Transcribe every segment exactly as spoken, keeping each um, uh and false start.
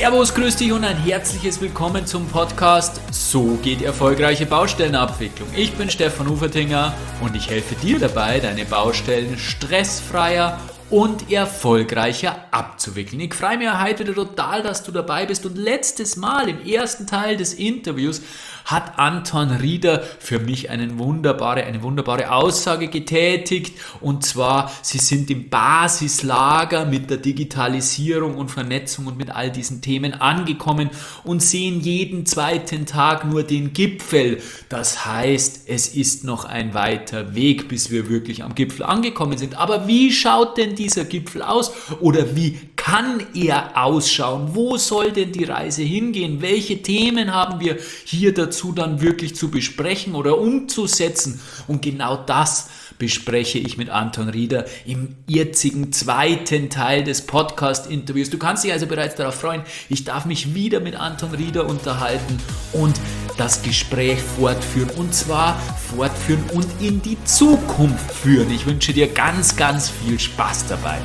Servus, grüß dich und ein herzliches Willkommen zum Podcast So geht erfolgreiche Baustellenabwicklung. Ich bin Stefan Ufertinger und ich helfe dir dabei, deine Baustellen stressfreier und erfolgreicher abzuwickeln. Ich freue mich heute wieder total, dass du dabei bist. Und letztes Mal im ersten Teil des Interviews hat Anton Rieder für mich eine wunderbare, eine wunderbare Aussage getätigt. Und zwar, sie sind im Basislager mit der Digitalisierung und Vernetzung und mit all diesen Themen angekommen und sehen jeden zweiten Tag nur den Gipfel. Das heißt, es ist noch ein weiter Weg, bis wir wirklich am Gipfel angekommen sind. Aber wie schaut denn dieser Gipfel aus? Oder wie kann er ausschauen? Wo soll denn die Reise hingehen? Welche Themen haben wir hier dazu dann wirklich zu besprechen oder umzusetzen? Und genau das bespreche ich mit Anton Rieder im jetzigen zweiten Teil des Podcast-Interviews. Du kannst dich also bereits darauf freuen, ich darf mich wieder mit Anton Rieder unterhalten und das Gespräch fortführen, und zwar fortführen und in die Zukunft führen. Ich wünsche dir ganz, ganz viel Spaß dabei.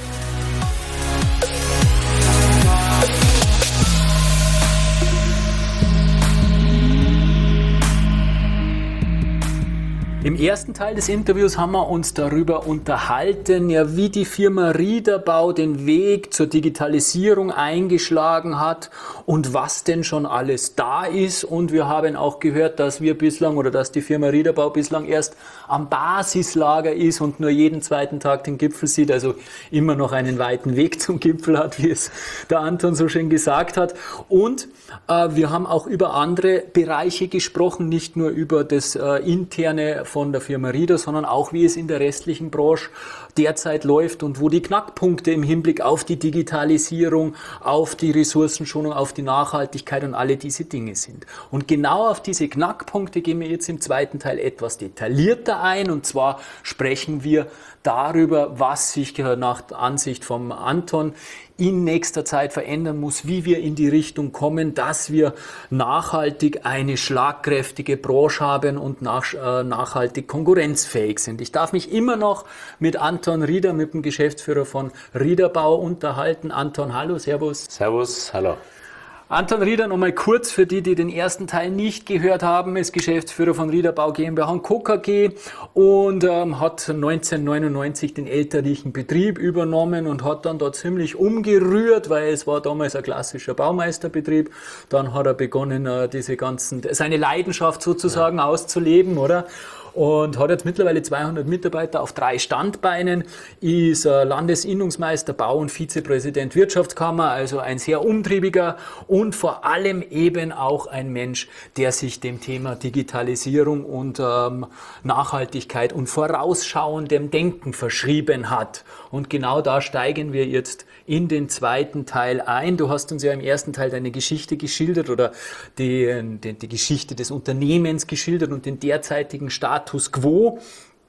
Im ersten Teil des Interviews haben wir uns darüber unterhalten, ja, wie die Firma Riederbau den Weg zur Digitalisierung eingeschlagen hat und was denn schon alles da ist. Und wir haben auch gehört, dass wir bislang oder dass die Firma Riederbau bislang erst am Basislager ist und nur jeden zweiten Tag den Gipfel sieht, also immer noch einen weiten Weg zum Gipfel hat, wie es der Anton so schön gesagt hat. Und äh, wir haben auch über andere Bereiche gesprochen, nicht nur über das äh, interne von der Firma Rieder, sondern auch, wie es in der restlichen Branche derzeit läuft und wo die Knackpunkte im Hinblick auf die Digitalisierung, auf die Ressourcenschonung, auf die Nachhaltigkeit und alle diese Dinge sind. Und genau auf diese Knackpunkte gehen wir jetzt im zweiten Teil etwas detaillierter ein, und zwar sprechen wir darüber, was sich nach Ansicht vom Anton in nächster Zeit verändern muss, wie wir in die Richtung kommen, dass wir nachhaltig eine schlagkräftige Branche haben und nach, äh, nachhaltig konkurrenzfähig sind. Ich darf mich immer noch mit Anton Rieder, mit dem Geschäftsführer von Riederbau unterhalten. Anton, hallo, servus. Servus, hallo. Anton Rieder, nochmal kurz für die, die den ersten Teil nicht gehört haben, ist Geschäftsführer von Riederbau GmbH und Co. K G und ähm, hat neunzehnhundertneunundneunzig den elterlichen Betrieb übernommen und hat dann da ziemlich umgerührt, weil es war damals ein klassischer Baumeisterbetrieb. Dann hat er begonnen, äh, diese ganzen, seine Leidenschaft sozusagen ja. auszuleben, oder? Und hat jetzt mittlerweile zweihundert Mitarbeiter auf drei Standbeinen, ist äh, Landesinnungsmeister, Bau- und Vizepräsident Wirtschaftskammer, also ein sehr umtriebiger und vor allem eben auch ein Mensch, der sich dem Thema Digitalisierung und ähm, Nachhaltigkeit und vorausschauendem Denken verschrieben hat. Und genau da steigen wir jetzt in den zweiten Teil ein. Du hast uns ja im ersten Teil deine Geschichte geschildert oder die, die, die Geschichte des Unternehmens geschildert und den derzeitigen Status quo.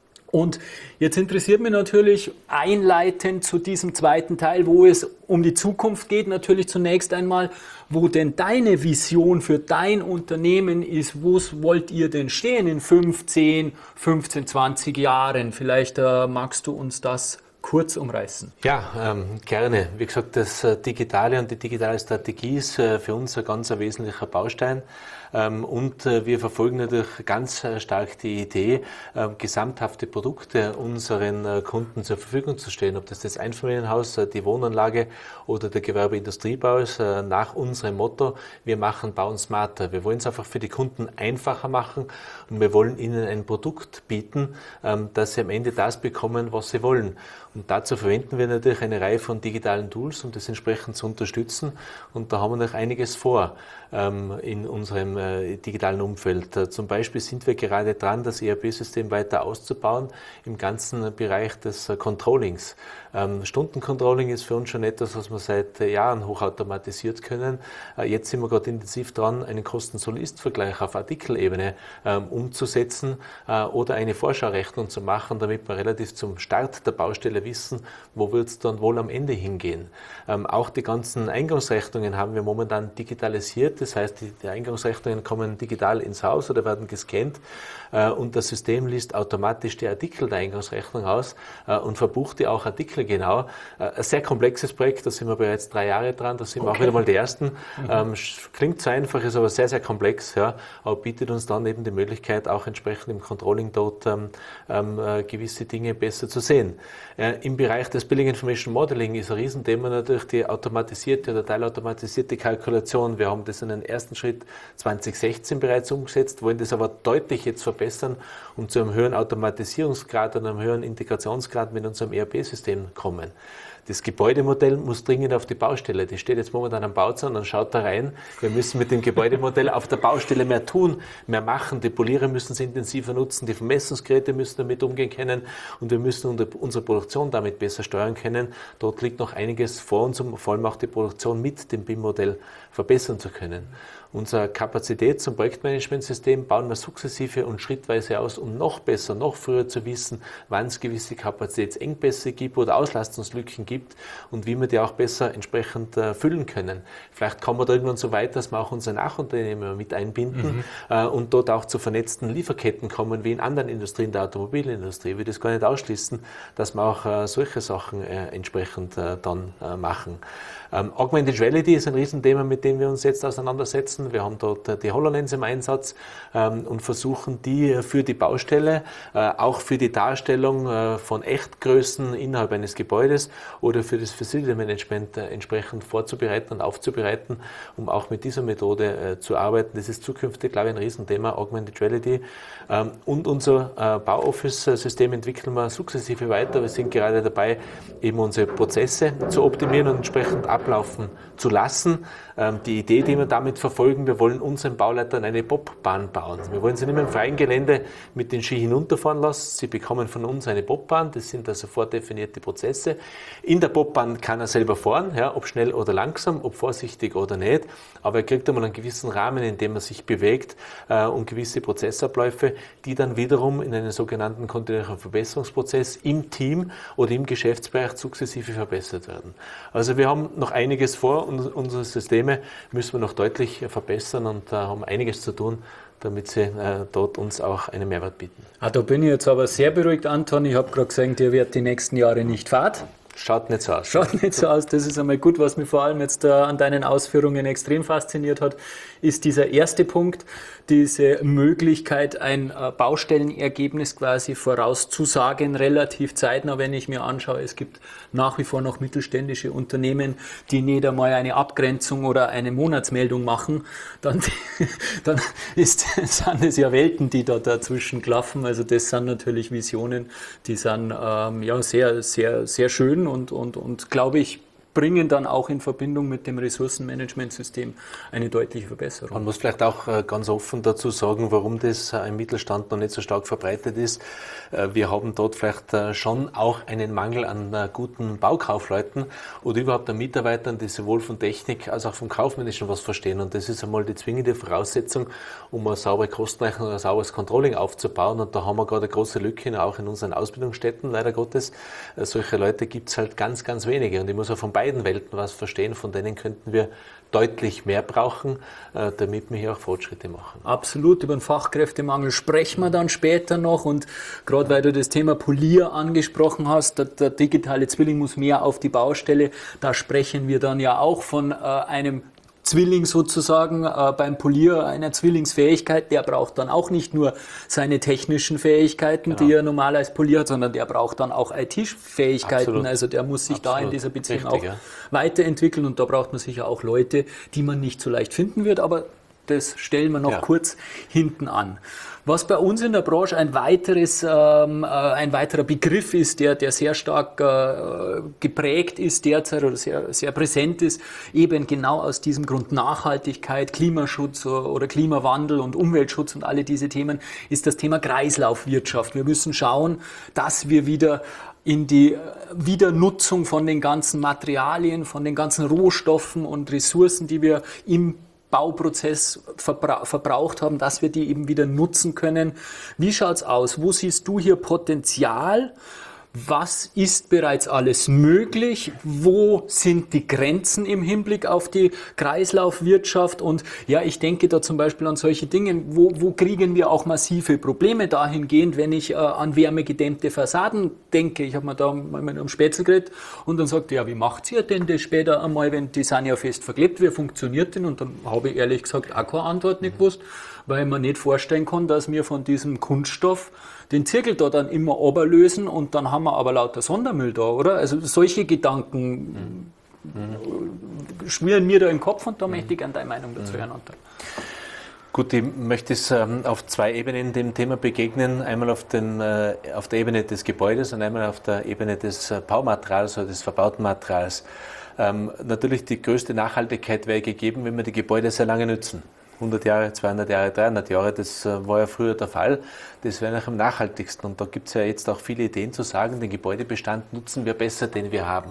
Und jetzt interessiert mich natürlich einleitend zu diesem zweiten Teil, wo es um die Zukunft geht, natürlich zunächst einmal, wo denn deine Vision für dein Unternehmen ist. Wo wollt ihr denn stehen in fünfzehn, fünfzehn, zwanzig Jahren? Vielleicht äh, magst du uns das kurz umreißen. Ja, ähm, gerne. Wie gesagt, das äh, Digitale und die digitale Strategie ist äh, für uns ein ganz ein wesentlicher Baustein. Ähm, und äh, wir verfolgen natürlich ganz äh, stark die Idee, äh, gesamthafte Produkte unseren äh, Kunden zur Verfügung zu stellen. Ob das das Einfamilienhaus, äh, die Wohnanlage oder der Gewerbeindustriebau ist, äh, nach unserem Motto, wir machen Bauen smarter. Wir wollen es einfach für die Kunden einfacher machen und wir wollen ihnen ein Produkt bieten, ähm, dass sie am Ende das bekommen, was sie wollen. Und dazu verwenden wir natürlich eine Reihe von digitalen Tools, um das entsprechend zu unterstützen. Und da haben wir noch einiges vor ähm, in unserem äh, digitalen Umfeld. Äh, zum Beispiel sind wir gerade dran, das E R P-System weiter auszubauen im ganzen Bereich des äh, Controllings. Ähm, Stundencontrolling ist für uns schon etwas, was wir seit äh, Jahren hochautomatisiert können. Äh, jetzt sind wir gerade intensiv dran, einen Kosten-Soll-Ist-Vergleich auf Artikelebene ähm, umzusetzen äh, oder eine Vorschaurechnung zu machen, damit wir relativ zum Start der Baustelle Baustelle wissen, wo wird es dann wohl am Ende hingehen. Ähm, auch die ganzen Eingangsrechnungen haben wir momentan digitalisiert. Das heißt, die, die Eingangsrechnungen kommen digital ins Haus oder werden gescannt äh, und das System liest automatisch die Artikel der Eingangsrechnung aus äh, und verbucht die auch Artikel genau. Äh, ein sehr komplexes Projekt, da sind wir bereits drei Jahre dran, da sind wir okay. auch wieder mal die Ersten. Mhm. Ähm, klingt so einfach, ist aber sehr, sehr komplex, ja, aber bietet uns dann eben die Möglichkeit, auch entsprechend im Controlling dort ähm, ähm, äh, gewisse Dinge besser zu sehen. Äh, Im Bereich des Billing Information Modeling ist ein Riesenthema natürlich die automatisierte oder teilautomatisierte Kalkulation. Wir haben das in den ersten Schritt zwanzig sechzehn bereits umgesetzt, wollen das aber deutlich jetzt verbessern, um zu einem höheren Automatisierungsgrad und einem höheren Integrationsgrad mit unserem E R P-System kommen. Das Gebäudemodell muss dringend auf die Baustelle. Das steht jetzt momentan am Bauzaun und schaut da rein. Wir müssen mit dem Gebäudemodell auf der Baustelle mehr tun, mehr machen. Die Polierer müssen es intensiver nutzen, die Vermessungsgeräte müssen damit umgehen können und wir müssen unsere Produktion damit besser steuern können. Dort liegt noch einiges vor uns, um vor allem auch die Produktion mit dem B I M-Modell verbessern zu können. Unser Kapazitäts- und Projektmanagementsystem bauen wir sukzessive und schrittweise aus, um noch besser, noch früher zu wissen, wann es gewisse Kapazitätsengpässe gibt oder Auslastungslücken gibt und wie wir die auch besser entsprechend äh, füllen können. Vielleicht kommen wir da irgendwann so weit, dass wir auch unsere Nachunternehmer mit einbinden mhm. äh, und dort auch zu vernetzten Lieferketten kommen, wie in anderen Industrien der Automobilindustrie. Ich will das gar nicht ausschließen, dass wir auch äh, solche Sachen äh, entsprechend äh, dann äh, machen. Ähm, Augmented Reality ist ein Riesenthema, mit dem wir uns jetzt auseinandersetzen. Wir haben dort äh, die HoloLens im Einsatz ähm, und versuchen die für die Baustelle, äh, auch für die Darstellung äh, von Echtgrößen innerhalb eines Gebäudes oder für das Facility Management äh, entsprechend vorzubereiten und aufzubereiten, um auch mit dieser Methode äh, zu arbeiten. Das ist zukünftig, glaube ich, ein Riesenthema, Augmented Reality. Ähm, und unser äh, Bauoffice-System entwickeln wir sukzessive weiter. Wir sind gerade dabei, eben unsere Prozesse zu optimieren und entsprechend ablaufen zu lassen. Ähm, die Idee, die wir damit verfolgen, wir wollen unseren Bauleitern eine Bobbahn bauen. Wir wollen sie nicht mehr im freien Gelände mit den Ski hinunterfahren lassen. Sie bekommen von uns eine Bobbahn. Das sind also vordefinierte Prozesse. In der Bobbahn kann er selber fahren, ja, ob schnell oder langsam, ob vorsichtig oder nicht. Aber er kriegt einmal einen gewissen Rahmen, in dem er sich bewegt äh, und gewisse Prozessabläufe, die dann wiederum in einen sogenannten kontinuierlichen Verbesserungsprozess im Team oder im Geschäftsbereich sukzessive verbessert werden. Also wir haben noch einiges vor und unsere Systeme müssen wir noch deutlich verbessern und äh, haben einiges zu tun, damit sie äh, dort uns auch einen Mehrwert bieten. Ah, da bin ich jetzt aber sehr beruhigt, Anton. Ich habe gerade gesagt, ihr werdet die nächsten Jahre nicht fad. Schaut nicht so aus. Schaut nicht so aus. Das ist einmal gut. Was mich vor allem jetzt äh, an deinen Ausführungen extrem fasziniert hat, ist dieser erste Punkt, diese Möglichkeit, ein äh, Baustellenergebnis quasi vorauszusagen, relativ zeitnah, wenn ich mir anschaue. Es gibt nach wie vor noch mittelständische Unternehmen, die nicht einmal eine Abgrenzung oder eine Monatsmeldung machen. Dann, dann ist, sind es ja Welten, die da dazwischen klaffen. Also das sind natürlich Visionen, die sind ähm, ja sehr, sehr, sehr schön und, und, und glaube ich, bringen dann auch in Verbindung mit dem Ressourcenmanagementsystem eine deutliche Verbesserung. Man muss vielleicht auch ganz offen dazu sagen, warum das im Mittelstand noch nicht so stark verbreitet ist. Wir haben dort vielleicht schon auch einen Mangel an guten Baukaufleuten oder überhaupt an Mitarbeitern, die sowohl von Technik als auch vom Kaufmännischen was verstehen. Und das ist einmal die zwingende Voraussetzung, um eine saubere Kostenrechnung oder ein sauberes Controlling aufzubauen. Und da haben wir gerade eine große Lücke, auch in unseren Ausbildungsstätten, leider Gottes. Solche Leute gibt es halt ganz, ganz wenige. Und ich muss auch von beiden Welten was verstehen, von denen könnten wir deutlich mehr brauchen, damit wir hier auch Fortschritte machen. Absolut, über den Fachkräftemangel sprechen wir dann später noch und gerade weil du das Thema Polier angesprochen hast, der, der digitale Zwilling muss mehr auf die Baustelle, da sprechen wir dann ja auch von äh, einem Zwilling sozusagen, äh, beim Polier einer Zwillingsfähigkeit, der braucht dann auch nicht nur seine technischen Fähigkeiten, genau, die er normal als Polier hat, sondern der braucht dann auch I T-Fähigkeiten. Absolut. Also der muss sich Absolut. da in dieser Beziehung Richtig, auch ja. weiterentwickeln und da braucht man sicher auch Leute, die man nicht so leicht finden wird, aber das stellen wir noch ja. kurz hinten an. Was bei uns in der Branche ein weiteres, ähm, äh, ein weiterer Begriff ist, der, der sehr stark äh, geprägt ist derzeit oder sehr, sehr präsent ist, eben genau aus diesem Grund Nachhaltigkeit, Klimaschutz oder Klimawandel und Umweltschutz und alle diese Themen, ist das Thema Kreislaufwirtschaft. Wir müssen schauen, dass wir wieder in die Wiedernutzung von den ganzen Materialien, von den ganzen Rohstoffen und Ressourcen, die wir im Bauprozess verbra- verbraucht haben, dass wir die eben wieder nutzen können. Wie schaut's aus? Wo siehst du hier Potenzial? Was ist bereits alles möglich? Wo sind die Grenzen im Hinblick auf die Kreislaufwirtschaft? Und ja, ich denke da zum Beispiel an solche Dinge, wo, wo kriegen wir auch massive Probleme dahingehend, wenn ich äh, an wärmegedämmte Fassaden denke. Ich habe mir da mal mit einem Spätzle geredet und dann sagt, ja, wie macht ihr denn das später einmal, wenn die sind ja fest verklebt, wie funktioniert denn? Und dann habe ich ehrlich gesagt auch keine Antwort nicht gewusst, weil ich mir nicht vorstellen kann, dass wir von diesem Kunststoff den Zirkel da dann immer runterlösen und dann haben wir aber lauter Sondermüll da, oder? Also solche Gedanken mhm. schwirren mir da im Kopf und da mhm. möchte ich gerne deine Meinung dazu hören. Mhm. Gut, ich möchte es ähm, auf zwei Ebenen dem Thema begegnen. Einmal auf, den, äh, auf der Ebene des Gebäudes und einmal auf der Ebene des äh, Baumaterials oder des verbauten Materials. Ähm, natürlich die größte Nachhaltigkeit wäre gegeben, wenn wir die Gebäude sehr lange nützen. hundert Jahre, zweihundert Jahre, dreihundert Jahre, das war ja früher der Fall. Das wäre noch am nachhaltigsten. Und da gibt es ja jetzt auch viele Ideen zu sagen, den Gebäudebestand nutzen wir besser, den wir haben.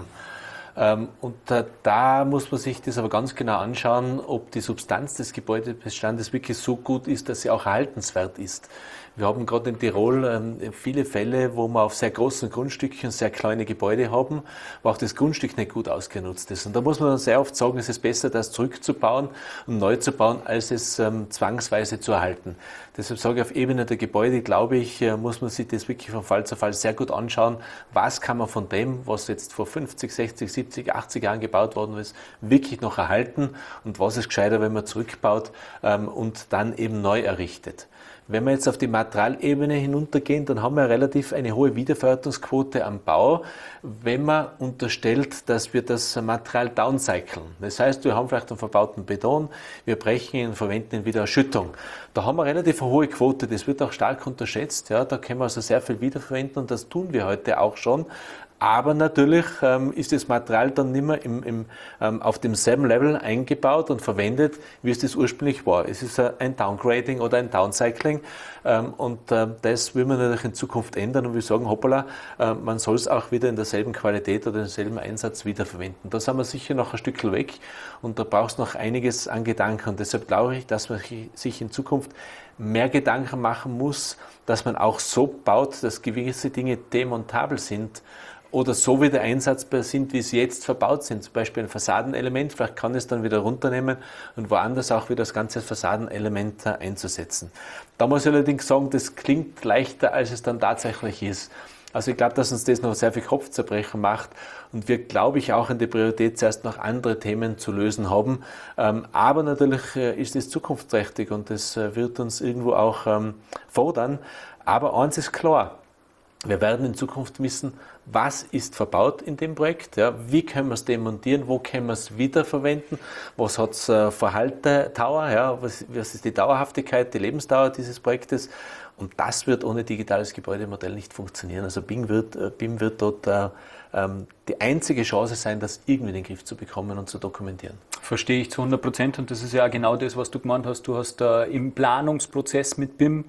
Und da muss man sich das aber ganz genau anschauen, ob die Substanz des Gebäudebestandes wirklich so gut ist, dass sie auch erhaltenswert ist. Wir haben gerade in Tirol ähm, viele Fälle, wo wir auf sehr großen Grundstücken sehr kleine Gebäude haben, wo auch das Grundstück nicht gut ausgenutzt ist. Und da muss man dann sehr oft sagen, es ist besser, das zurückzubauen und neu zu bauen, als es ähm, zwangsweise zu erhalten. Deshalb sage ich, auf Ebene der Gebäude, glaube ich, äh, muss man sich das wirklich von Fall zu Fall sehr gut anschauen. Was kann man von dem, was jetzt vor fünfzig, sechzig, siebzig, achtzig Jahren gebaut worden ist, wirklich noch erhalten und was ist gescheiter, wenn man zurückbaut ähm, und dann eben neu errichtet. Wenn wir jetzt auf die Materialebene hinuntergehen, dann haben wir relativ eine hohe Wiederverwertungsquote am Bau, wenn man unterstellt, dass wir das Material downcyclen. Das heißt, wir haben vielleicht einen verbauten Beton, wir brechen ihn und verwenden ihn wieder als Schüttung. Da haben wir relativ eine hohe Quote, das wird auch stark unterschätzt. Ja, da können wir also sehr viel wiederverwenden und das tun wir heute auch schon. Aber natürlich ähm, ist das Material dann nicht mehr im, im, ähm, auf demselben Level eingebaut und verwendet, wie es das ursprünglich war. Es ist ein Downgrading oder ein Downcycling ähm, und äh, das will man natürlich in Zukunft ändern und wir sagen, hoppala, äh, man soll es auch wieder in derselben Qualität oder denselben Einsatz wiederverwenden. Da sind wir sicher noch ein Stückchen weg und da braucht es noch einiges an Gedanken und deshalb glaube ich, dass man sich in Zukunft mehr Gedanken machen muss, dass man auch so baut, dass gewisse Dinge demontabel sind, oder so wieder einsatzbar sind, wie sie jetzt verbaut sind. Zum Beispiel ein Fassadenelement, vielleicht kann es dann wieder runternehmen und woanders auch wieder das ganze Fassadenelement einzusetzen. Da muss ich allerdings sagen, das klingt leichter, als es dann tatsächlich ist. Also ich glaube, dass uns das noch sehr viel Kopfzerbrechen macht und wir, glaube ich, auch in der Priorität zuerst noch andere Themen zu lösen haben. Aber natürlich ist es zukunftsträchtig und das wird uns irgendwo auch fordern. Aber eins ist klar, wir werden in Zukunft wissen, was ist verbaut in dem Projekt, ja, wie können wir es demontieren, wo können wir es wiederverwenden, was hat es äh, für Haltedauer, ja, was, was ist die Dauerhaftigkeit, die Lebensdauer dieses Projektes und das wird ohne digitales Gebäudemodell nicht funktionieren. Also B I M wird, äh, B I M wird dort äh, ähm, die einzige Chance sein, das irgendwie in den Griff zu bekommen und zu dokumentieren. Verstehe ich zu hundert Prozent und das ist ja genau das, was du gemeint hast. Du hast äh, im Planungsprozess mit B I M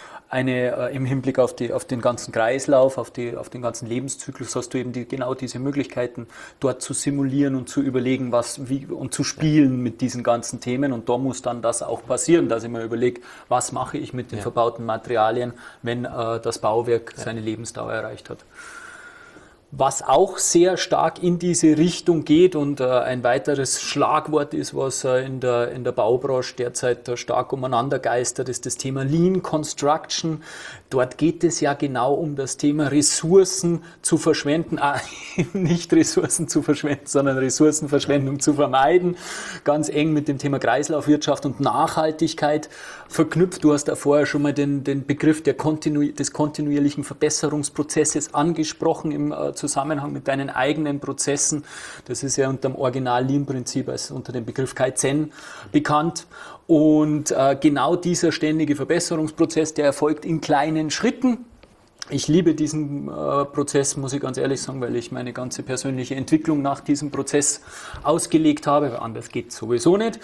eine, äh, im Hinblick auf, die, auf den ganzen Kreislauf, auf, die, auf den ganzen Lebenszyklus hast du eben die, genau diese Möglichkeiten, dort zu simulieren und zu überlegen, was, wie, und zu spielen mit diesen ganzen Themen. Und da muss dann das auch passieren, dass ich mir überlege, was mache ich mit den ja. verbauten Materialien, wenn äh, das Bauwerk ja. seine Lebensdauer erreicht hat. Was auch sehr stark in diese Richtung geht und äh, ein weiteres Schlagwort ist, was äh, in der, in der Baubranche derzeit äh, stark umeinander geistert, ist das Thema Lean Construction. Dort geht es ja genau um das Thema Ressourcen zu verschwenden, ah, nicht Ressourcen zu verschwenden, sondern Ressourcenverschwendung zu vermeiden. Ganz eng mit dem Thema Kreislaufwirtschaft und Nachhaltigkeit verknüpft. Du hast da vorher schon mal den, den Begriff der Kontinu- des kontinuierlichen Verbesserungsprozesses angesprochen im äh, Zusammenhang mit deinen eigenen Prozessen. Das ist ja unter dem Original-Lean-Prinzip als unter dem Begriff Kaizen bekannt. Und äh, genau dieser ständige Verbesserungsprozess, der erfolgt in kleinen Schritten. Ich liebe diesen äh, Prozess, muss ich ganz ehrlich sagen, weil ich meine ganze persönliche Entwicklung nach diesem Prozess ausgelegt habe, weil anders geht es sowieso nicht.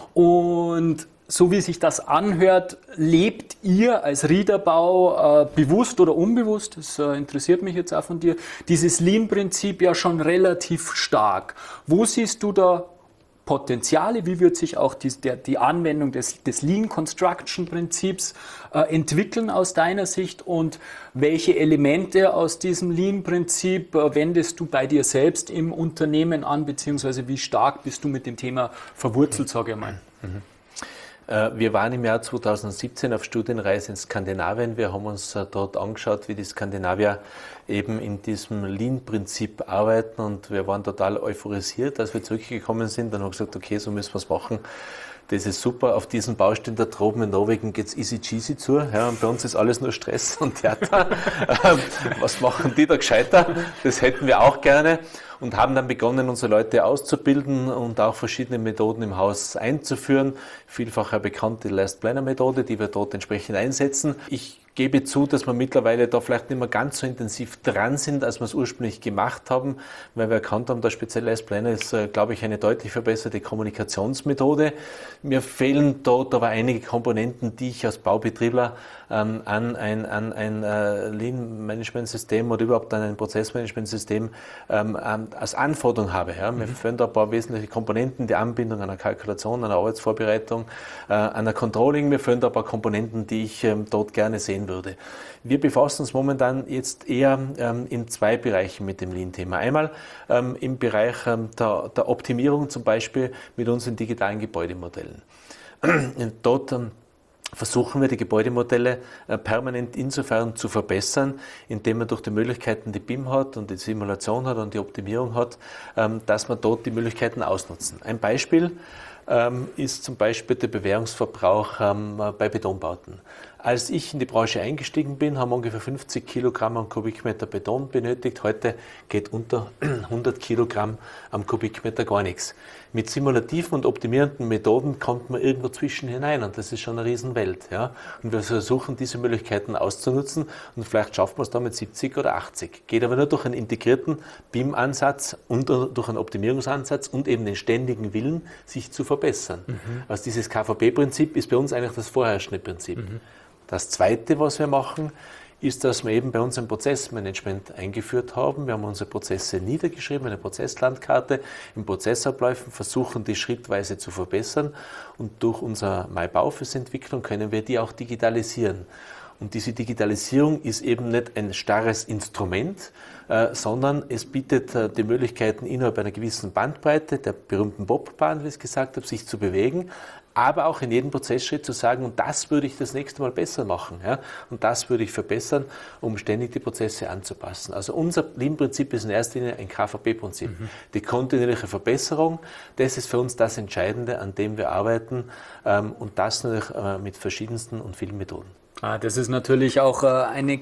Und so wie sich das anhört, lebt ihr als Riederbau äh, bewusst oder unbewusst, das äh, interessiert mich jetzt auch von dir, dieses Lean-Prinzip ja schon relativ stark. Wo siehst du da Potenziale? Wie wird sich auch die, der, die Anwendung des, des Lean Construction Prinzips äh, entwickeln aus deiner Sicht? Und welche Elemente aus diesem Lean Prinzip äh, wendest du bei dir selbst im Unternehmen an, beziehungsweise wie stark bist du mit dem Thema verwurzelt, sage ich mal? Mhm. Wir waren im Jahr zweitausendsiebzehn auf Studienreise in Skandinavien. Wir haben uns dort angeschaut, wie die Skandinavier eben in diesem Lean-Prinzip arbeiten, und wir waren total euphorisiert, als wir zurückgekommen sind und haben gesagt, okay, so müssen wir es machen. Das ist super. Auf diesen Baustellen da droben in Norwegen geht's easy cheesy zu. Ja, und bei uns ist alles nur Stress und Theater. Was machen die da gescheiter? Das hätten wir auch gerne. Und haben dann begonnen, unsere Leute auszubilden und auch verschiedene Methoden im Haus einzuführen. Vielfach eine bekannte Last Planner Methode, die wir dort entsprechend einsetzen. Ich gebe zu, dass wir mittlerweile da vielleicht nicht mehr ganz so intensiv dran sind, als wir es ursprünglich gemacht haben, weil wir erkannt haben, der spezielle Last Planner ist, glaube ich, eine deutlich verbesserte Kommunikationsmethode. Mir fehlen dort aber einige Komponenten, die ich als Baubetriebler ähm, an ein, an ein äh, Lean-Management-System oder überhaupt an ein Prozessmanagement-System ähm, als Anforderung habe. Ja. Mir mhm. fehlen da ein paar wesentliche Komponenten, die Anbindung einer Kalkulation, einer Arbeitsvorbereitung, äh, einer Controlling. Mir fehlen da ein paar Komponenten, die ich ähm, dort gerne sehen würde. Wir befassen uns momentan jetzt eher ähm, in zwei Bereichen mit dem Lean-Thema. Einmal ähm, im Bereich ähm, der, der Optimierung, zum Beispiel mit unseren digitalen Gebäudemodellen. Dort ähm, versuchen wir, die Gebäudemodelle äh, permanent insofern zu verbessern, indem man durch die Möglichkeiten, die B I M hat und die Simulation hat und die Optimierung hat, ähm, dass man dort die Möglichkeiten ausnutzen. Ein Beispiel ähm, ist zum Beispiel der Bewährungsverbrauch ähm, bei Betonbauten. Als ich in die Branche eingestiegen bin, haben wir ungefähr fünfzig Kilogramm am Kubikmeter Beton benötigt. Heute geht unter hundert Kilogramm am Kubikmeter gar nichts. Mit simulativen und optimierenden Methoden kommt man irgendwo zwischen hinein, und das ist schon eine Riesenwelt. Ja? Und wir versuchen, diese Möglichkeiten auszunutzen, und vielleicht schaffen wir es da mit siebzig oder achtzig. Geht aber nur durch einen integrierten B I M-Ansatz und durch einen Optimierungsansatz und eben den ständigen Willen, sich zu verbessern. Mhm. Also dieses K V B-Prinzip ist bei uns eigentlich das vorherrschende Prinzip. Mhm. Das Zweite, was wir machen, ist, dass wir eben bei uns ein Prozessmanagement eingeführt haben. Wir haben unsere Prozesse niedergeschrieben, eine Prozesslandkarte in Prozessabläufen, versuchen die schrittweise zu verbessern, und durch unser MyBaufis-Entwicklung können wir die auch digitalisieren. Und diese Digitalisierung ist eben nicht ein starres Instrument, äh, sondern es bietet äh, die Möglichkeiten, innerhalb einer gewissen Bandbreite, der berühmten Bobbahn, wie ich es gesagt habe, sich zu bewegen, aber auch in jedem Prozessschritt zu sagen, und das würde ich das nächste Mal besser machen, ja, und das würde ich verbessern, um ständig die Prozesse anzupassen. Also unser Lean-Prinzip ist in erster Linie ein K V B-Prinzip. Mhm. Die kontinuierliche Verbesserung, das ist für uns das Entscheidende, an dem wir arbeiten, ähm, und das natürlich äh, mit verschiedensten und vielen Methoden. Ah, das ist natürlich auch äh, eine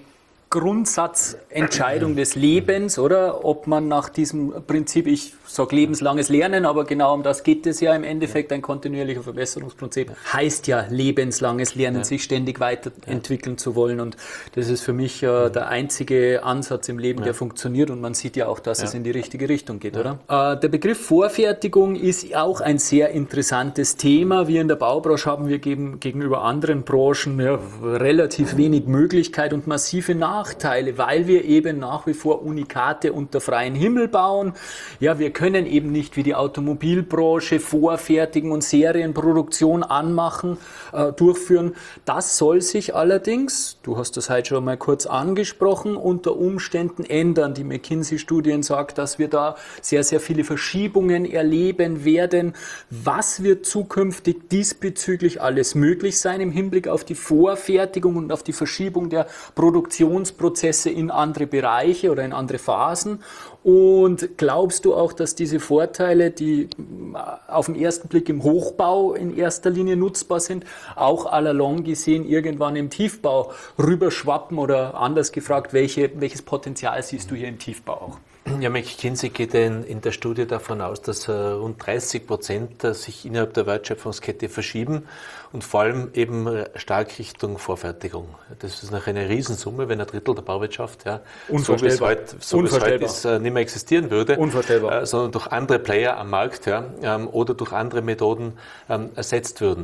Grundsatzentscheidung des Lebens, oder? Ob man nach diesem Prinzip, ich sage lebenslanges Lernen, aber genau um das geht es ja im Endeffekt, ein kontinuierlicher Verbesserungsprinzip. Heißt ja lebenslanges Lernen, ja. sich ständig weiterentwickeln ja. zu wollen, und das ist für mich äh, der einzige Ansatz im Leben, ja. der funktioniert, und man sieht ja auch, dass ja. es in die richtige Richtung geht, ja. oder? Äh, der Begriff Vorfertigung ist auch ein sehr interessantes Thema. Wir in der Baubranche haben wir gegen, gegenüber anderen Branchen ja, relativ wenig Möglichkeit und massive Nachteile, weil wir eben nach wie vor Unikate unter freiem Himmel bauen. Ja, wir können eben nicht wie die Automobilbranche vorfertigen und Serienproduktion anmachen, äh, durchführen. Das soll sich allerdings, du hast das heute schon mal kurz angesprochen, unter Umständen ändern. Die McKinsey-Studien sagt, dass wir da sehr, sehr viele Verschiebungen erleben werden. Was wird zukünftig diesbezüglich alles möglich sein im Hinblick auf die Vorfertigung und auf die Verschiebung der Produktionsprozesse in andere Bereiche oder in andere Phasen? Und glaubst du auch, dass diese Vorteile, die auf den ersten Blick im Hochbau in erster Linie nutzbar sind, auch à la longue gesehen irgendwann im Tiefbau rüberschwappen? Oder anders gefragt, welche, welches Potenzial siehst du hier im Tiefbau auch? Ja, McKinsey geht in, in der Studie davon aus, dass äh, rund dreißig Prozent äh, sich innerhalb der Wertschöpfungskette verschieben, und vor allem eben stark Richtung Vorfertigung. Das ist noch eine Riesensumme, wenn ein Drittel der Bauwirtschaft, ja, so wie es heute, so wie es heute ist, äh, nicht mehr existieren würde, Unvorstellbar. Äh, sondern durch andere Player am Markt, ja, ähm, oder durch andere Methoden ähm, ersetzt würden.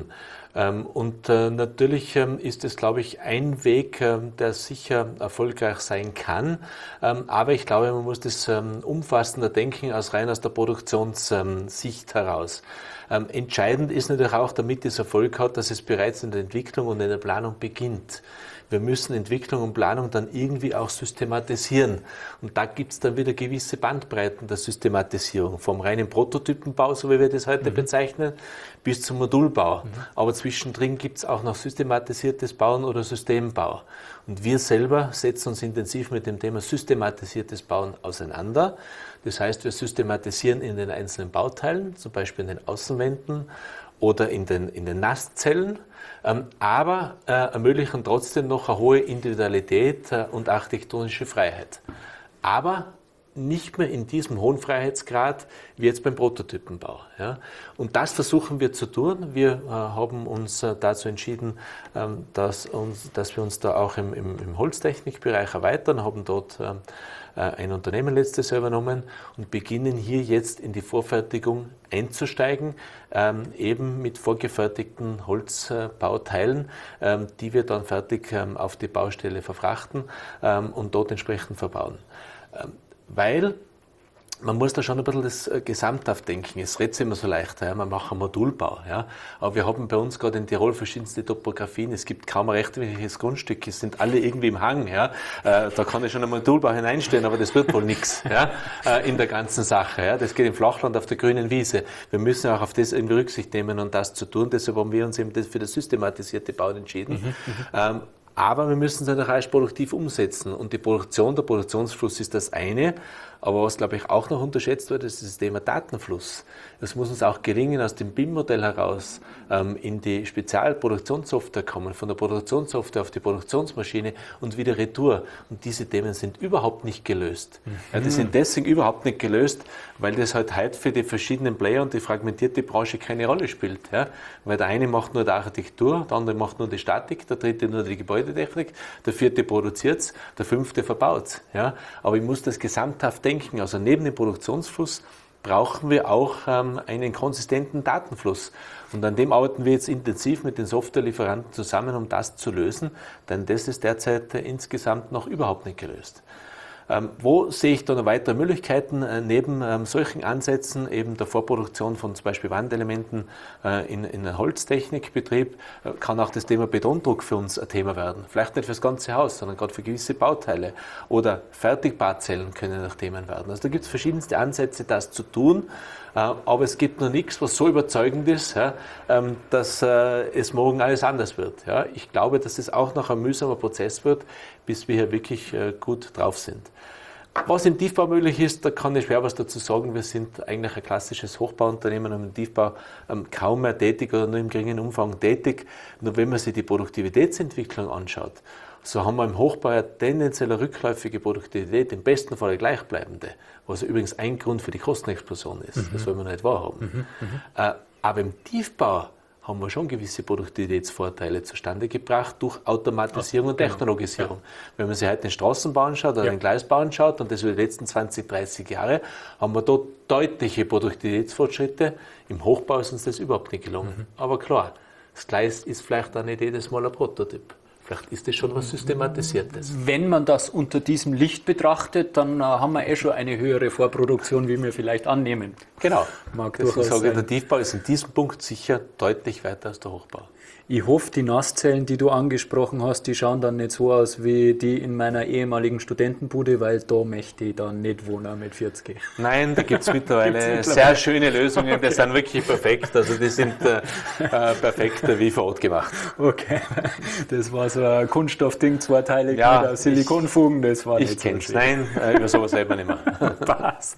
Und natürlich ist es, glaube ich, ein Weg, der sicher erfolgreich sein kann. Aber ich glaube, man muss das umfassender denken als rein aus der Produktionssicht heraus. Entscheidend ist natürlich auch, damit es Erfolg hat, dass es bereits in der Entwicklung und in der Planung beginnt. Wir müssen Entwicklung und Planung dann irgendwie auch systematisieren. Und da gibt es dann wieder gewisse Bandbreiten der Systematisierung. Vom reinen Prototypenbau, so wie wir das heute mhm. bezeichnen, bis zum Modulbau. Mhm. Aber zwischendrin gibt es auch noch systematisiertes Bauen oder Systembau. Und wir selber setzen uns intensiv mit dem Thema systematisiertes Bauen auseinander. Das heißt, wir systematisieren in den einzelnen Bauteilen, zum Beispiel in den Außenwänden oder in den, in den Nasszellen, ähm, aber äh, ermöglichen trotzdem noch eine hohe Individualität äh, und architektonische Freiheit. Aber nicht mehr in diesem hohen Freiheitsgrad wie jetzt beim Prototypenbau. Ja. Und das versuchen wir zu tun. Wir äh, haben uns äh, dazu entschieden, ähm, dass, uns, dass wir uns da auch im, im, im Holztechnikbereich erweitern, haben dort äh, ein Unternehmen letztes Jahr übernommen und beginnen hier jetzt in die Vorfertigung einzusteigen, ähm, eben mit vorgefertigten Holzbauteilen, ähm, die wir dann fertig ähm, auf die Baustelle verfrachten ähm, und dort entsprechend verbauen. Ähm, weil man muss da schon ein bisschen das gesamthaft denken. Es redet immer so leicht, ja, wir machen Modulbau. Ja. Aber wir haben bei uns gerade in Tirol verschiedenste Topografien. Es gibt kaum ein rechtwinkliges Grundstück. Es sind alle irgendwie im Hang. Ja. Äh, da kann ich schon ein Modulbau hineinstellen, aber das wird wohl nichts ja, äh, in der ganzen Sache. Ja. Das geht im Flachland auf der grünen Wiese. Wir müssen auch auf das irgendwie Rücksicht nehmen und das zu tun. Deshalb haben wir uns eben für das systematisierte Bauen entschieden. Mhm, ähm, aber wir müssen es natürlich auch produktiv umsetzen. Und die Produktion, der Produktionsfluss ist das eine. Aber was, glaube ich, auch noch unterschätzt wird, ist das Thema Datenfluss. Es muss uns auch gelingen, aus dem B I M-Modell heraus ähm, in die Spezialproduktionssoftware kommen, von der Produktionssoftware auf die Produktionsmaschine und wieder retour. Und diese Themen sind überhaupt nicht gelöst. Mhm. Ja, die sind deswegen überhaupt nicht gelöst, weil das halt heute für die verschiedenen Player und die fragmentierte Branche keine Rolle spielt. Ja? Weil der eine macht nur die Architektur, der andere macht nur die Statik, der dritte nur die Gebäudetechnik, der vierte produziert es, der fünfte verbaut es. Ja? Aber ich muss das gesamthaft denken. Also neben dem Produktionsfluss brauchen wir auch ähm, einen konsistenten Datenfluss. Und an dem arbeiten wir jetzt intensiv mit den Softwarelieferanten zusammen, um das zu lösen, denn das ist derzeit äh, insgesamt noch überhaupt nicht gelöst. Ähm, wo sehe ich da noch weitere Möglichkeiten äh, neben ähm, solchen Ansätzen, eben der Vorproduktion von zum Beispiel Wandelementen äh, in, in einem Holztechnikbetrieb, äh, kann auch das Thema Betondruck für uns ein Thema werden. Vielleicht nicht für das ganze Haus, sondern gerade für gewisse Bauteile. Oder Fertigbauzellen können auch Themen werden. Also da gibt es verschiedenste Ansätze, das zu tun. Äh, aber es gibt noch nichts, was so überzeugend ist, ja, ähm, dass äh, es morgen alles anders wird. Ja. Ich glaube, dass es auch noch ein mühsamer Prozess wird, bis wir hier wirklich äh, gut drauf sind. Was im Tiefbau möglich ist, da kann ich schwer was dazu sagen. Wir sind eigentlich ein klassisches Hochbauunternehmen und im Tiefbau ähm, kaum mehr tätig oder nur im geringen Umfang tätig. Nur wenn man sich die Produktivitätsentwicklung anschaut, so haben wir im Hochbau eine tendenziell rückläufige Produktivität, im besten Fall eine gleichbleibende, was übrigens ein Grund für die Kostenexplosion ist. Mhm. Das soll man nicht wahrhaben. Mhm. Mhm. Äh, aber im Tiefbau haben wir schon gewisse Produktivitätsvorteile zustande gebracht durch Automatisierung Ach, und Technologisierung. Genau. Ja. Wenn man sich heute den Straßenbau anschaut oder ja. den Gleisbau anschaut, und das über die letzten zwanzig, dreißig Jahre, haben wir dort deutliche Produktivitätsfortschritte. Im Hochbau ist uns das überhaupt nicht gelungen. Mhm. Aber klar, das Gleis ist vielleicht auch nicht jedes Mal ein Prototyp. Vielleicht ist das schon was Systematisiertes. Wenn man das unter diesem Licht betrachtet, dann äh, haben wir eh schon eine höhere Vorproduktion, wie wir vielleicht annehmen. Genau. Mag Deswegen sage ich, der Tiefbau ist in diesem Punkt sicher deutlich weiter als der Hochbau. Ich hoffe, die Nasszellen, die du angesprochen hast, die schauen dann nicht so aus wie die in meiner ehemaligen Studentenbude, weil da möchte ich dann nicht wohnen mit vierzig. Nein, da gibt es mittlerweile, mittlerweile sehr schöne Lösungen, okay. Die sind wirklich perfekt. Also die sind äh, äh, perfekt wie vor Ort gemacht. Okay, das war so ein Kunststoffding, zweiteilig ja, mit Silikonfugen, das war ich nicht kenn's. so Nein, äh, über sowas selber nicht mehr. Passt.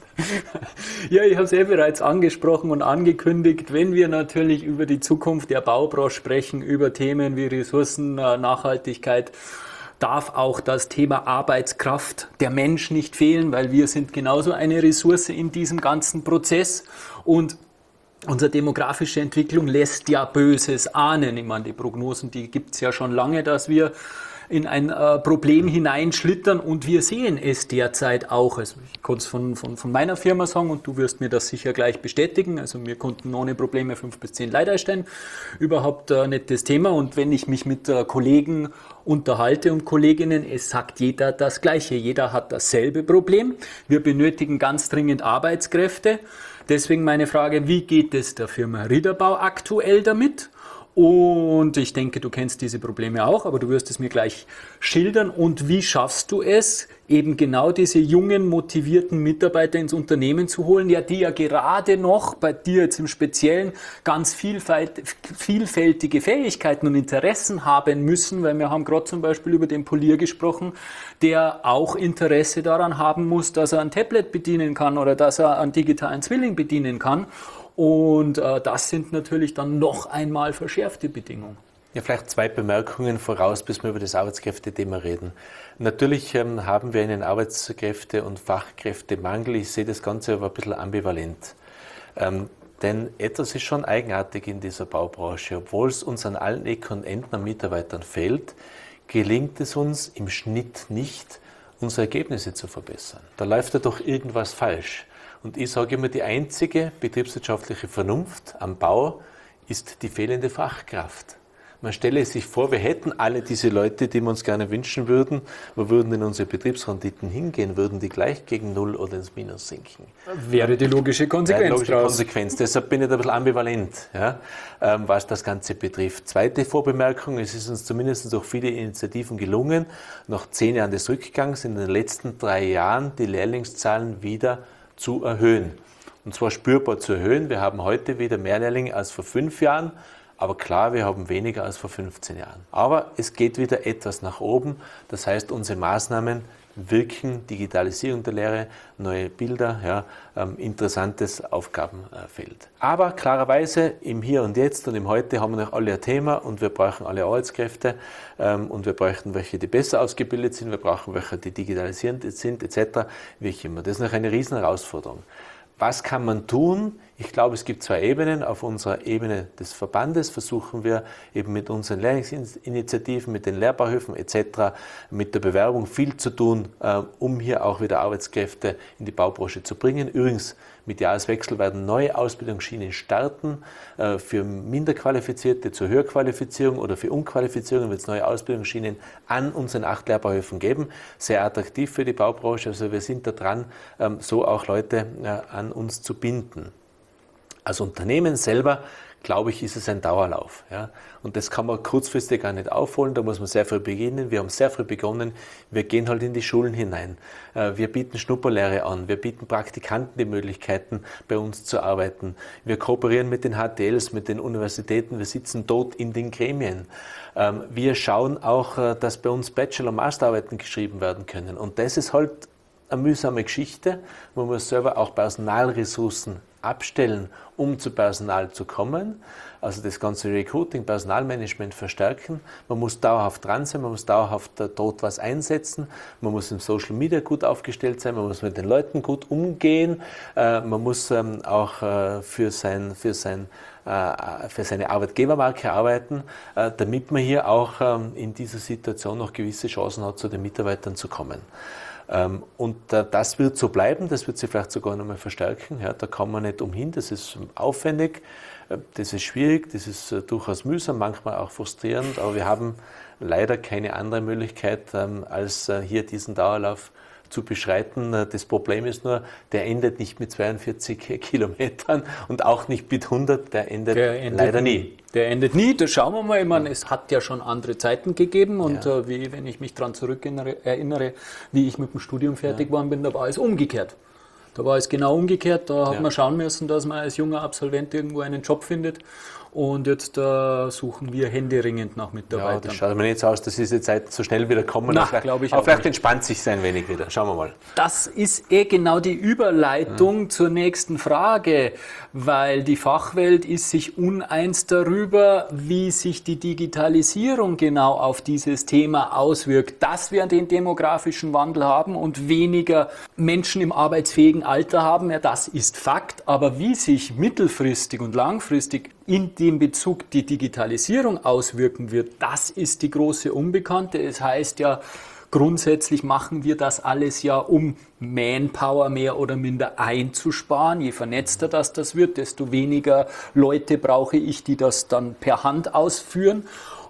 Ja, ich habe es eh bereits angesprochen und angekündigt, wenn wir natürlich über die Zukunft der Baubranche sprechen, über Themen wie Ressourcen, Nachhaltigkeit, darf auch das Thema Arbeitskraft, der Mensch nicht fehlen, weil wir sind genauso eine Ressource in diesem ganzen Prozess und unsere demografische Entwicklung lässt ja Böses ahnen. Ich meine, die Prognosen, die gibt es ja schon lange, dass wir in ein äh, Problem hineinschlittern und wir sehen es derzeit auch. Also ich kann es von, von, von meiner Firma sagen und du wirst mir das sicher gleich bestätigen. Also wir konnten ohne Probleme fünf bis zehn Leute einstellen. Überhaupt äh, nicht das Thema. Und wenn ich mich mit äh, Kollegen unterhalte und Kolleginnen, es sagt jeder das Gleiche. Jeder hat dasselbe Problem. Wir benötigen ganz dringend Arbeitskräfte. Deswegen meine Frage, wie geht es der Firma Riederbau aktuell damit? Und ich denke, du kennst diese Probleme auch, aber du wirst es mir gleich schildern. Und wie schaffst du es, eben genau diese jungen, motivierten Mitarbeiter ins Unternehmen zu holen, ja, die ja gerade noch bei dir jetzt im Speziellen ganz vielfältige Fähigkeiten und Interessen haben müssen, weil wir haben gerade zum Beispiel über den Polier gesprochen, der auch Interesse daran haben muss, dass er ein Tablet bedienen kann oder dass er einen digitalen Zwilling bedienen kann. Und äh, das sind natürlich dann noch einmal verschärfte Bedingungen. Ja, vielleicht zwei Bemerkungen voraus, bis wir über das Arbeitskräftethema reden. Natürlich ähm, haben wir einen Arbeitskräfte- und Fachkräftemangel. Ich sehe das Ganze aber ein bisschen ambivalent. Ähm, denn etwas ist schon eigenartig in dieser Baubranche. Obwohl es uns an allen Ecken und Enden an Mitarbeitern fehlt, gelingt es uns im Schnitt nicht, unsere Ergebnisse zu verbessern. Da läuft ja doch irgendwas falsch. Und ich sage immer, die einzige betriebswirtschaftliche Vernunft am Bau ist die fehlende Fachkraft. Man stelle sich vor, wir hätten alle diese Leute, die wir uns gerne wünschen würden, wo würden denn unsere Betriebsrenditen hingehen? Würden die gleich gegen Null oder ins Minus sinken? Wäre die logische Konsequenz. Wäre die logische draus. Konsequenz. Deshalb bin ich da ein bisschen ambivalent, ja, ähm, was das Ganze betrifft. Zweite Vorbemerkung, es ist uns zumindest durch viele Initiativen gelungen, nach zehn Jahren des Rückgangs in den letzten drei Jahren die Lehrlingszahlen wieder zu erhöhen. Und zwar spürbar zu erhöhen. Wir haben heute wieder mehr Lehrlinge als vor fünf Jahren, aber klar, wir haben weniger als vor fünfzehn Jahren. Aber es geht wieder etwas nach oben. Das heißt, unsere Maßnahmen wirken, Digitalisierung der Lehre, neue Bilder, ja, ähm, interessantes Aufgabenfeld. Aber klarerweise im Hier und Jetzt und im Heute haben wir noch alle ein Thema und wir brauchen alle Arbeitskräfte ähm, und wir bräuchten welche, die besser ausgebildet sind, wir brauchen welche, die digitalisierend sind, et cetera. Wie ich immer. Das ist noch eine riesen Herausforderung. Was kann man tun? Ich glaube, es gibt zwei Ebenen. Auf unserer Ebene des Verbandes versuchen wir eben mit unseren Lehrlingsinitiativen, mit den Lehrbauhöfen et cetera, mit der Bewerbung viel zu tun, um hier auch wieder Arbeitskräfte in die Baubranche zu bringen. Übrigens, mit Jahreswechsel werden neue Ausbildungsschienen starten. Für Minderqualifizierte zur Höherqualifizierung oder für Unqualifizierung wird es neue Ausbildungsschienen an unseren acht Lehrbauhöfen geben. Sehr attraktiv für die Baubranche. Also wir sind da dran, so auch Leute an uns zu binden. Als Unternehmen selber, glaube ich, ist es ein Dauerlauf. Ja? Und das kann man kurzfristig gar nicht aufholen, da muss man sehr früh beginnen. Wir haben sehr früh begonnen, wir gehen halt in die Schulen hinein. Wir bieten Schnupperlehre an, wir bieten Praktikanten die Möglichkeiten, bei uns zu arbeiten. Wir kooperieren mit den H T Ls, mit den Universitäten, wir sitzen dort in den Gremien. Wir schauen auch, dass bei uns Bachelor- und Masterarbeiten geschrieben werden können. Und das ist halt eine mühsame Geschichte. Man muss selber auch Personalressourcen abstellen, um zu Personal zu kommen. Also das ganze Recruiting, Personalmanagement verstärken. Man muss dauerhaft dran sein, man muss dauerhaft dort was einsetzen. Man muss im Social Media gut aufgestellt sein, man muss mit den Leuten gut umgehen. Man muss auch für sein, für sein für seine Arbeitgebermarke arbeiten, damit man hier auch in dieser Situation noch gewisse Chancen hat, zu den Mitarbeitern zu kommen. Und das wird so bleiben, das wird sich vielleicht sogar noch mal verstärken. Ja, da kann man nicht umhin, das ist aufwendig, das ist schwierig, das ist durchaus mühsam, manchmal auch frustrierend, aber wir haben leider keine andere Möglichkeit, als hier diesen Dauerlauf zu beschreiten. Das Problem ist nur, der endet nicht mit zweiundvierzig Kilometern und auch nicht mit hundert, der endet, der endet leider nie. Der endet nie, das schauen wir mal. Ich meine, es hat ja schon andere Zeiten gegeben und ja. äh, wie, wenn ich mich daran zurück erinnere, wie ich mit dem Studium fertig ja. geworden bin, da war es umgekehrt. Da war es genau umgekehrt, da hat ja. man schauen müssen, dass man als junger Absolvent irgendwo einen Job findet. Und jetzt äh, suchen wir händeringend nach Mitarbeitern. Ja, das schaut mir nicht so aus, dass diese Zeit so schnell wieder kommen. Na, glaube ich aber auch vielleicht nicht. Entspannt sich ein wenig wieder. Schauen wir mal. Das ist eh genau die Überleitung mhm. zur nächsten Frage, weil die Fachwelt ist sich uneins darüber, wie sich die Digitalisierung genau auf dieses Thema auswirkt. Dass wir den demografischen Wandel haben und weniger Menschen im arbeitsfähigen Alter haben, ja, das ist Fakt. Aber wie sich mittelfristig und langfristig in dem Bezug die Digitalisierung auswirken wird, das ist die große Unbekannte. Es heißt ja, grundsätzlich machen wir das alles ja, um Manpower mehr oder minder einzusparen. Je vernetzter das das wird, desto weniger Leute brauche ich, die das dann per Hand ausführen.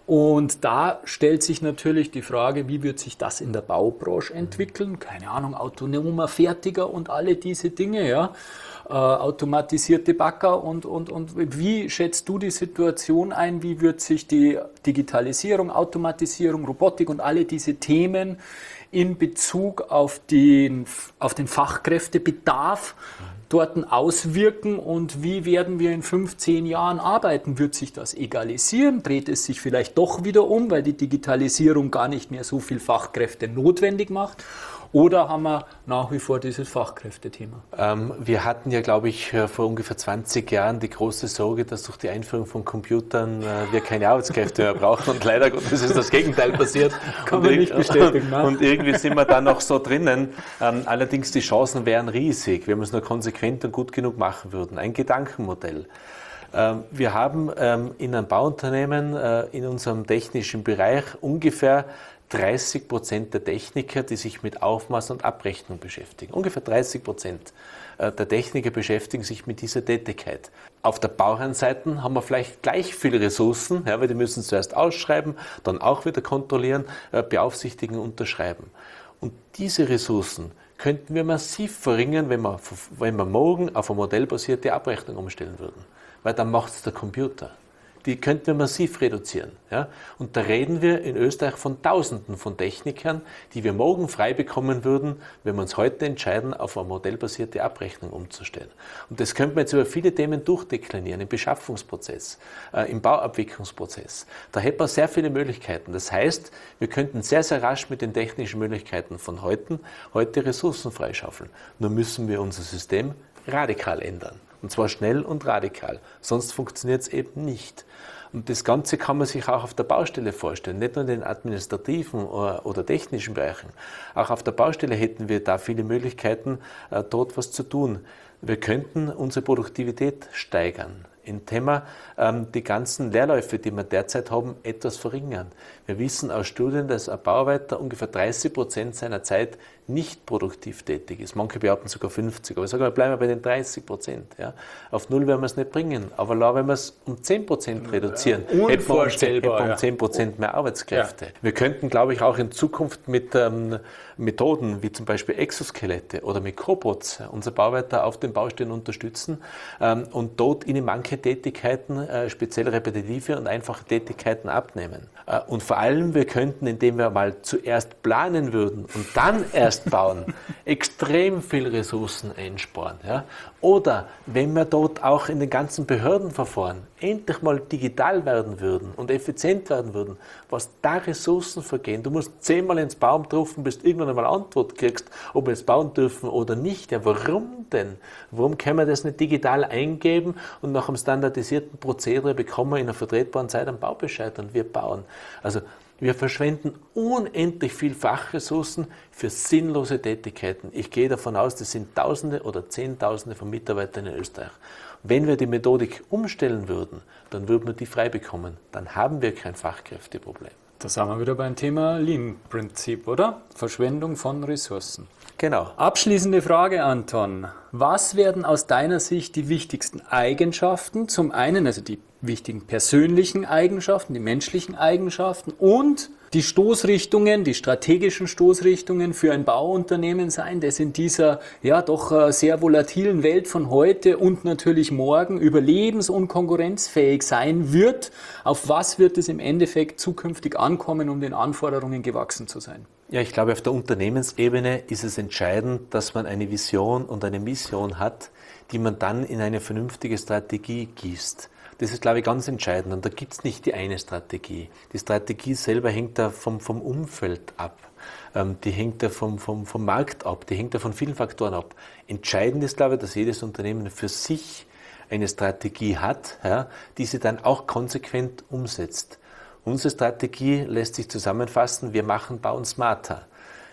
Und da stellt sich natürlich die Frage, wie wird sich das in der Baubranche entwickeln? Keine Ahnung, autonomer Fertiger und alle diese Dinge, ja. Äh, automatisierte Bagger und, und, und wie schätzt du die Situation ein? Wie wird sich die Digitalisierung, Automatisierung, Robotik und alle diese Themen in Bezug auf den, auf den Fachkräftebedarf dort auswirken und wie werden wir in fünfzehn Jahren arbeiten? Wird sich das egalisieren? Dreht es sich vielleicht doch wieder um, weil die Digitalisierung gar nicht mehr so viel Fachkräfte notwendig macht? Oder haben wir nach wie vor dieses Fachkräftethema? Ähm, wir hatten ja, glaube ich, vor ungefähr zwanzig Jahren die große Sorge, dass durch die Einführung von Computern äh, wir keine Arbeitskräfte mehr brauchen. Und leider Gottes ist das Gegenteil passiert. Kann man nicht bestätigen. Ne? Und irgendwie sind wir da noch so drinnen. Ähm, allerdings die Chancen wären riesig, wenn wir es nur konsequent und gut genug machen würden. Ein Gedankenmodell. Ähm, wir haben ähm, in einem Bauunternehmen, äh, in unserem technischen Bereich ungefähr dreißig Prozent der Techniker, die sich mit Aufmaß und Abrechnung beschäftigen. Ungefähr dreißig Prozent der Techniker beschäftigen sich mit dieser Tätigkeit. Auf der Bauherrenseite haben wir vielleicht gleich viele Ressourcen, ja, weil die müssen zuerst ausschreiben, dann auch wieder kontrollieren, beaufsichtigen, unterschreiben. Und diese Ressourcen könnten wir massiv verringern, wenn wir, wenn wir morgen auf eine modellbasierte Abrechnung umstellen würden. Weil dann macht es der Computer. Die könnten wir massiv reduzieren. Ja? Und da reden wir in Österreich von Tausenden von Technikern, die wir morgen frei bekommen würden, wenn wir uns heute entscheiden, auf eine modellbasierte Abrechnung umzustellen. Und das könnte man jetzt über viele Themen durchdeklinieren, im Beschaffungsprozess, äh, im Bauabwicklungsprozess. Da hätte man sehr viele Möglichkeiten. Das heißt, wir könnten sehr, sehr rasch mit den technischen Möglichkeiten von heute, heute Ressourcen freischaufeln. Nur müssen wir unser System radikal ändern. Und zwar schnell und radikal. Sonst funktioniert es eben nicht. Und das Ganze kann man sich auch auf der Baustelle vorstellen, nicht nur in den administrativen oder technischen Bereichen. Auch auf der Baustelle hätten wir da viele Möglichkeiten, dort was zu tun. Wir könnten unsere Produktivität steigern, indem wir ähm, die ganzen Leerläufe, die wir derzeit haben, etwas verringern. Wir wissen aus Studien, dass ein Bauarbeiter ungefähr dreißig Prozent seiner Zeit nicht produktiv tätig ist. Manche behaupten sogar fünfzig, aber ich sage mal, bleiben wir bei den dreißig Prozent. Ja. Auf null werden wir es nicht bringen, aber wenn wir es um zehn Prozent reduzieren, ja, hätten wir um, ja. zehn Prozent mehr Arbeitskräfte. Ja. Wir könnten, glaube ich, auch in Zukunft mit ähm, Methoden wie zum Beispiel Exoskelette oder mit Cobots unsere Bauarbeiter auf den Baustellen unterstützen ähm, und dort ihnen manche Tätigkeiten, äh, speziell repetitive und einfache Tätigkeiten abnehmen. Äh, und vor allem, wir könnten, indem wir mal zuerst planen würden und dann erst bauen, extrem viel Ressourcen einsparen. Ja? Oder wenn wir dort auch in den ganzen Behördenverfahren endlich mal digital werden würden und effizient werden würden, was da Ressourcen vergehen. Du musst zehnmal ins Baum rufen, bis du irgendwann einmal Antwort kriegst, ob wir es bauen dürfen oder nicht. Ja, warum denn? Warum können wir das nicht digital eingeben und nach einem standardisierten Prozedere bekommen wir in einer vertretbaren Zeit einen Baubescheid und wir bauen? Also wir verschwenden unendlich viel Fachressourcen für sinnlose Tätigkeiten. Ich gehe davon aus, das sind Tausende oder Zehntausende von Mitarbeitern in Österreich. Wenn wir die Methodik umstellen würden, dann würden wir die frei bekommen. Dann haben wir kein Fachkräfteproblem. Da sind wir wieder beim Thema Lean-Prinzip, oder? Verschwendung von Ressourcen. Genau. Abschließende Frage, Anton. Was werden aus deiner Sicht die wichtigsten Eigenschaften? Zum einen also die wichtigen persönlichen Eigenschaften, die menschlichen Eigenschaften und die Stoßrichtungen, die strategischen Stoßrichtungen für ein Bauunternehmen sein, das in dieser ja doch sehr volatilen Welt von heute und natürlich morgen überlebens- und konkurrenzfähig sein wird. Auf was wird es im Endeffekt zukünftig ankommen, um den Anforderungen gewachsen zu sein? Ja, ich glaube, auf der Unternehmensebene ist es entscheidend, dass man eine Vision und eine Mission hat, die man dann in eine vernünftige Strategie gießt. Das ist, glaube ich, ganz entscheidend. Und da gibt es nicht die eine Strategie. Die Strategie selber hängt da vom, vom Umfeld ab. Ähm, die hängt da vom, vom, vom Markt ab. Die hängt da von vielen Faktoren ab. Entscheidend ist, glaube ich, dass jedes Unternehmen für sich eine Strategie hat, ja, die sie dann auch konsequent umsetzt. Unsere Strategie lässt sich zusammenfassen, wir machen Bauen smarter.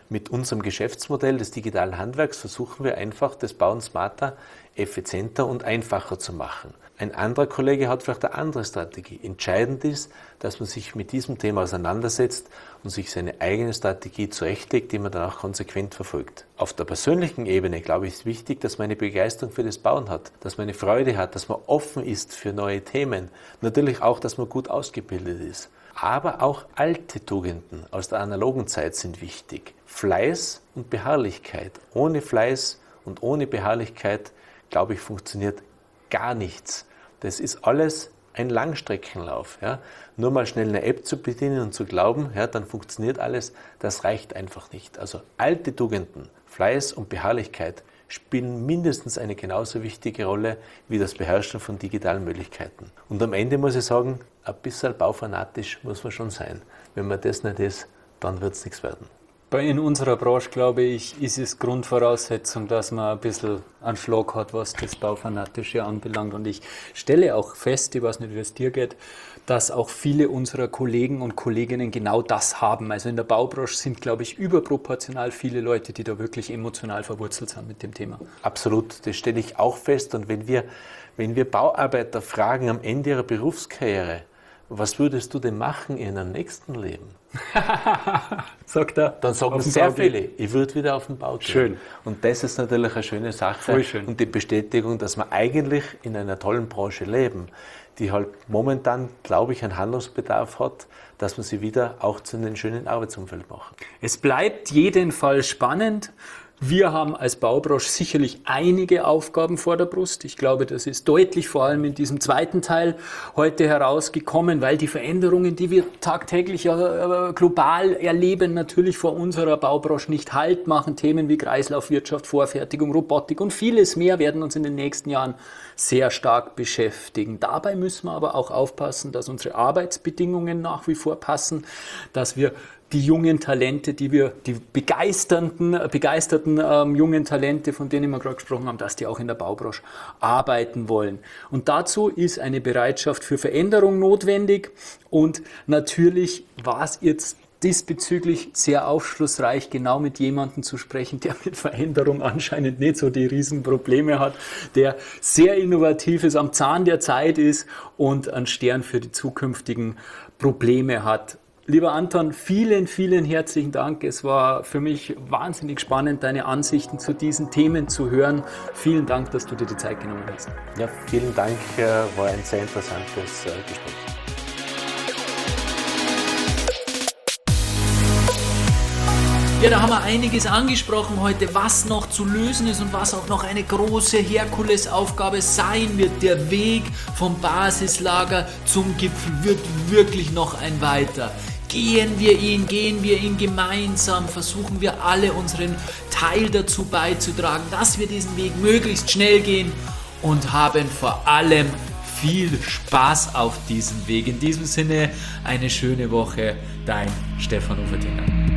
Mit unserem Geschäftsmodell des digitalen Handwerks versuchen wir einfach, das Bauen smarter, effizienter und einfacher zu machen. Ein anderer Kollege hat vielleicht eine andere Strategie. Entscheidend ist, dass man sich mit diesem Thema auseinandersetzt und sich seine eigene Strategie zurechtlegt, die man dann auch konsequent verfolgt. Auf der persönlichen Ebene, glaube ich, ist wichtig, dass man eine Begeisterung für das Bauen hat, dass man eine Freude hat, dass man offen ist für neue Themen. Natürlich auch, dass man gut ausgebildet ist. Aber auch alte Tugenden aus der analogen Zeit sind wichtig. Fleiß und Beharrlichkeit. Ohne Fleiß und ohne Beharrlichkeit, glaube ich, funktioniert gar nichts. Das ist alles ein Langstreckenlauf. Ja. Nur mal schnell eine App zu bedienen und zu glauben, ja, dann funktioniert alles, das reicht einfach nicht. Also alte Tugenden, Fleiß und Beharrlichkeit spielen mindestens eine genauso wichtige Rolle wie das Beherrschen von digitalen Möglichkeiten. Und am Ende muss ich sagen, ein bisschen baufanatisch muss man schon sein. Wenn man das nicht ist, dann wird es nichts werden. In unserer Branche, glaube ich, ist es Grundvoraussetzung, dass man ein bisschen einen Schlag hat, was das Baufanatische anbelangt. Und ich stelle auch fest, ich weiß nicht, wie es dir geht, dass auch viele unserer Kollegen und Kolleginnen genau das haben. Also in der Baubranche sind, glaube ich, überproportional viele Leute, die da wirklich emotional verwurzelt sind mit dem Thema. Absolut, das stelle ich auch fest. Und wenn wir, wenn wir Bauarbeiter fragen am Ende ihrer Berufskarriere, was würdest du denn machen in deinem nächsten Leben? Sagt er. Dann sagen sehr viele, ich würde wieder auf den Bau gehen. Schön. Und das ist natürlich eine schöne Sache. Voll schön. Und die Bestätigung, dass wir eigentlich in einer tollen Branche leben, die halt momentan, glaube ich, einen Handlungsbedarf hat, dass wir sie wieder auch zu einem schönen Arbeitsumfeld machen. Es bleibt jedenfalls spannend. Wir haben als Baubranche sicherlich einige Aufgaben vor der Brust. Ich glaube, das ist deutlich vor allem in diesem zweiten Teil heute herausgekommen, weil die Veränderungen, die wir tagtäglich äh, global erleben, natürlich vor unserer Baubranche nicht Halt machen. Themen wie Kreislaufwirtschaft, Vorfertigung, Robotik und vieles mehr werden uns in den nächsten Jahren sehr stark beschäftigen. Dabei müssen wir aber auch aufpassen, dass unsere Arbeitsbedingungen nach wie vor passen, dass wir die jungen Talente, die wir, die begeisternden, begeisterten ähm, jungen Talente, von denen wir gerade gesprochen haben, dass die auch in der Baubranche arbeiten wollen. Und dazu ist eine Bereitschaft für Veränderung notwendig. Und natürlich war es jetzt diesbezüglich sehr aufschlussreich, genau mit jemandem zu sprechen, der mit Veränderung anscheinend nicht so die Riesenprobleme hat, der sehr innovativ ist, am Zahn der Zeit ist und einen Stern für die zukünftigen Probleme hat. Lieber Anton, vielen, vielen herzlichen Dank. Es war für mich wahnsinnig spannend, deine Ansichten zu diesen Themen zu hören. Vielen Dank, dass du dir die Zeit genommen hast. Ja, vielen Dank, war ein sehr interessantes Gespräch. Ja, da haben wir einiges angesprochen heute, was noch zu lösen ist und was auch noch eine große Herkulesaufgabe sein wird. Der Weg vom Basislager zum Gipfel wird wirklich noch ein weiter. Gehen wir ihn, gehen wir ihn gemeinsam, versuchen wir alle unseren Teil dazu beizutragen, dass wir diesen Weg möglichst schnell gehen und haben vor allem viel Spaß auf diesem Weg. In diesem Sinne eine schöne Woche, dein Stefan Ufertinger.